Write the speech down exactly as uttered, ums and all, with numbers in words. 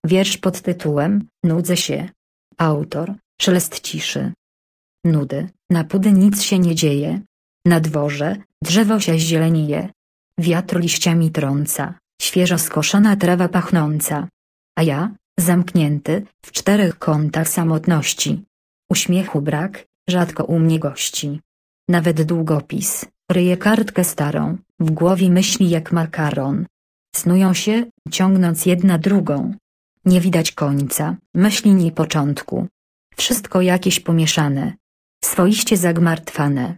Wiersz pod tytułem Nudzę się. Autor Szelest ciszy. Nudy, na pudy nic się nie dzieje. Na dworze drzewo się zielenieje. Wiatr liściami trąca, świeżo skoszona trawa pachnąca. A ja, zamknięty w czterech kątach samotności. Uśmiechu brak, rzadko u mnie gości. Nawet długopis, ryje kartkę starą, w głowie myśli jak makaron. Snują się, ciągnąc jedna drugą. Nie widać końca, myśli ni początku. Wszystko jakieś pomieszane. Swoiście zagmartwane.